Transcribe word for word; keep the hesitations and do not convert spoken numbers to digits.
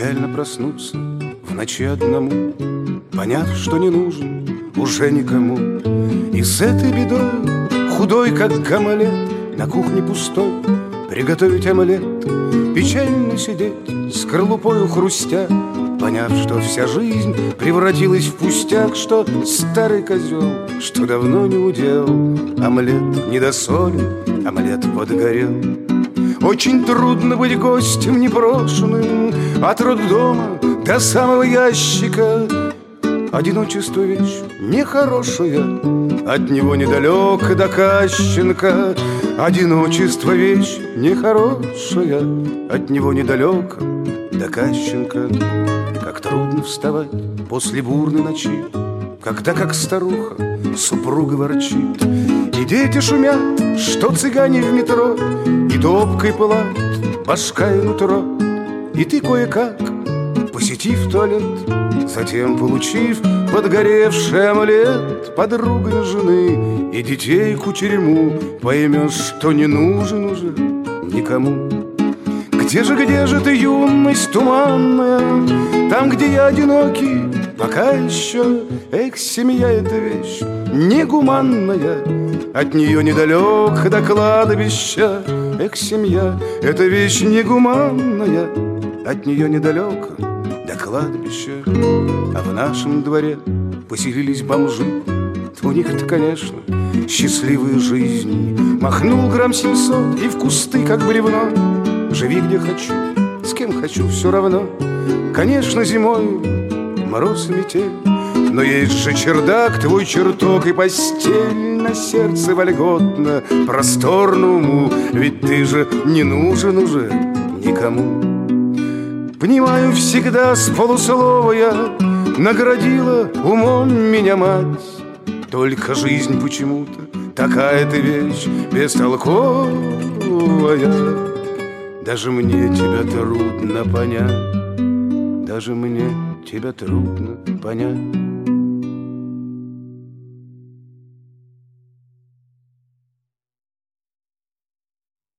Печально проснуться в ночи одному, поняв, что не нужен уже никому. И с этой бедой, худой как гамалет, на кухне пустой приготовить омлет, печально сидеть, скорлупою хрустя, поняв, что вся жизнь превратилась в пустяк, что старый козел, что давно не удел, омлет недосолен, омлет подгорел. Очень трудно быть гостем непрошенным, от роддома до самого ящика. Одиночество вещь нехорошая, от него недалек до Кащенко. Одиночество вещь нехорошая, от него недалек до Кащенко. Как трудно вставать после бурной ночи, когда, как старуха, супруга ворчит, и дети шумят, что цыгане в метро, и топкой пылает башка и нутро. И ты кое-как, посетив туалет, затем получив подгоревший омлет, подругой жены и детей кучерему, поймешь, что не нужен уже никому. Где же, где же ты, юность туманная, там, где я одинокий, пока еще. Эх, семья — это вещь негуманная, от нее недалек до кладбища. Эх, семья — это вещь негуманная, от нее недалек до кладбища. А в нашем дворе поселились бомжи, у них-то, конечно, счастливая жизнь. Махнул грамм семьсот и в кусты, как бревно. Живи где хочу, с кем хочу, все равно. Конечно, зимой мороз и метель, но есть же чердак, твой чертог и постель. На сердце вольготно, просторно уму, ведь ты же не нужен уже никому. Понимаю всегда с полуслова я, наградила умом меня мать. Только жизнь почему-то такая-то вещь бестолковая. Даже мне тебя трудно понять, даже мне тебя трудно понять.